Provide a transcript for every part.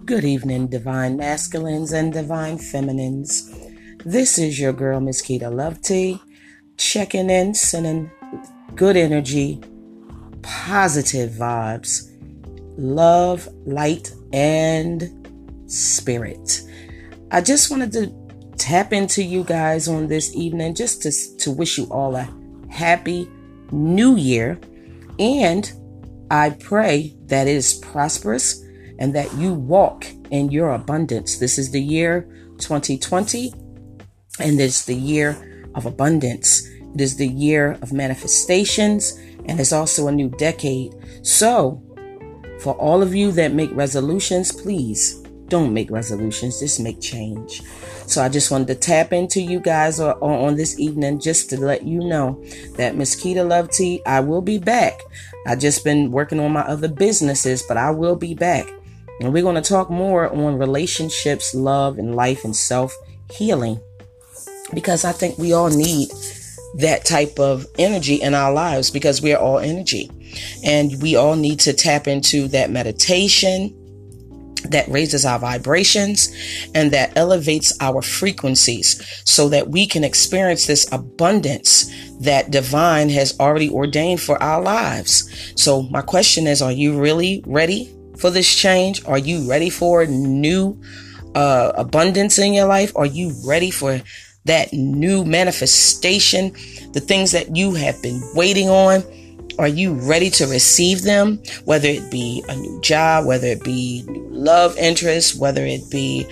Good evening, divine masculines and divine feminines. This is your girl, Miss Keita Love Tea, checking in, sending good energy, positive vibes, love, light, and spirit. I just wanted to tap into you guys on this evening just to wish you all a happy new year. And I pray that it is prosperous and that you walk in your abundance. This is the year 2020, and it's the year of abundance. It is the year of manifestations, and it's also a new decade. So, for all of you that make resolutions, please don't make resolutions, just make change. So I just wanted to tap into you guys on this evening just to let you know that Miss Keita Love Tea, I will be back. I just been working on my other businesses, but I will be back. And we're going to talk more on relationships, love, and life and self-healing. Because I think we all need that type of energy in our lives because we are all energy. And we all need to tap into that meditation that raises our vibrations and that elevates our frequencies so that we can experience this abundance that divine has already ordained for our lives. So my question is, are you really ready for this change? Are you ready for new abundance in your life? Are you ready for that new manifestation? The things that you have been waiting on, are you ready to receive them? Whether it be a new job, whether it be new love interests, whether it be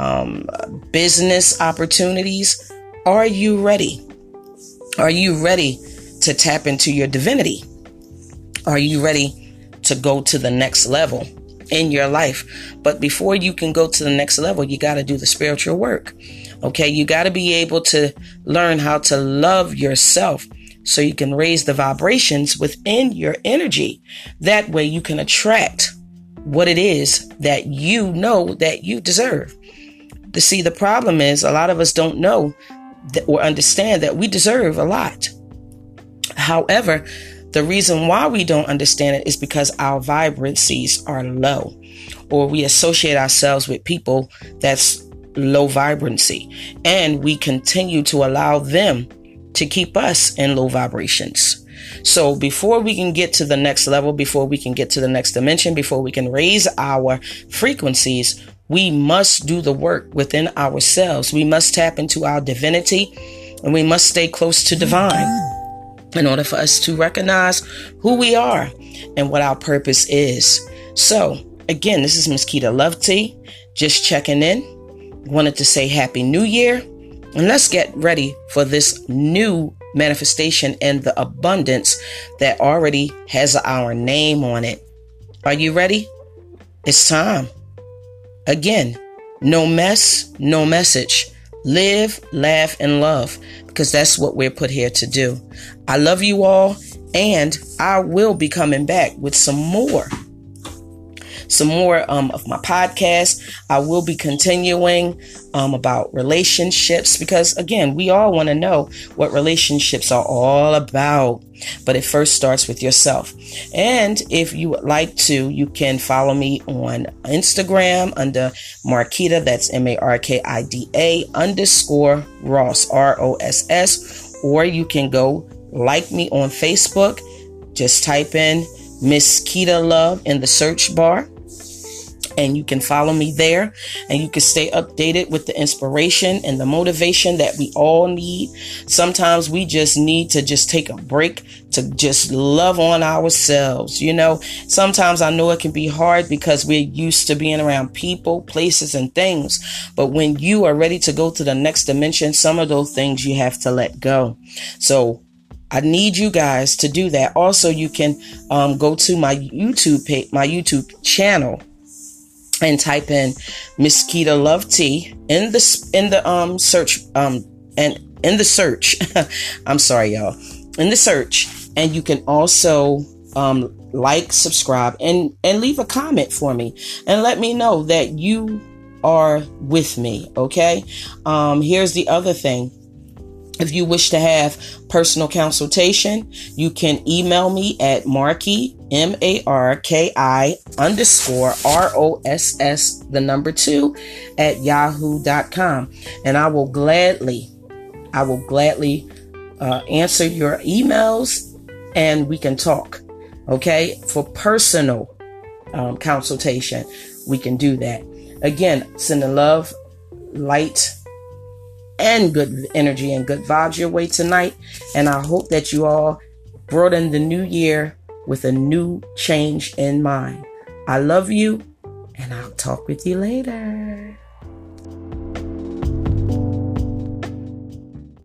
business opportunities, are you ready? Are you ready to tap into your divinity? Are you ready to go to the next level in your life? But before you can go to the next level, you got to do the spiritual work. Okay, you got to be able to learn how to love yourself so you can raise the vibrations within your energy. That way you can attract what it is that you know that you deserve. To see, the problem is a lot of us don't know or understand that we deserve a lot. However, the reason why we don't understand it is because our vibrancies are low, or we associate ourselves with people that's low vibrancy, and we continue to allow them to keep us in low vibrations. So before we can get to the next level, before we can get to the next dimension, before we can raise our frequencies, we must do the work within ourselves. We must tap into our divinity, and we must stay close to divine in order for us to recognize who we are and what our purpose is. So again, this is Miss Keita Love Tea, just checking in. Wanted to say Happy New Year, and let's get ready for this new manifestation and the abundance that already has our name on it. Are you ready? It's time. Again, no mess, no message. Live, laugh, and love, because that's what we're put here to do. I love you all, and I will be coming back with some more of my podcast. I will be continuing about relationships, because again, we all want to know what relationships are all about, but it first starts with yourself. And if you would like to, you can follow me on Instagram under Markida, that's MARKIDA_Ross, ROSS, or you can go like me on Facebook. Just type in Miss Keita Love in the search bar, and you can follow me there, and you can stay updated with the inspiration and the motivation that we all need. Sometimes we just need to just take a break to just love on ourselves. You know, sometimes I know it can be hard because we're used to being around people, places, and things. But when you are ready to go to the next dimension, some of those things you have to let go. So I need you guys to do that. Also, you can go to my YouTube page, my YouTube channel, and type in Miss Keita Love Tea in the search and in the search. I'm sorry, y'all. In the search, and you can also like, subscribe, and leave a comment for me, and let me know that you are with me. Okay. Here's the other thing. If you wish to have personal consultation, you can email me at Marky MARKI_ROSS 2 @yahoo.com. And I will gladly answer your emails and we can talk. Okay. For personal consultation, we can do that. Again, sending love, light, and good energy and good vibes your way tonight. And I hope that you all brought in the new year with a new change in mind. I love you, and I'll talk with you later.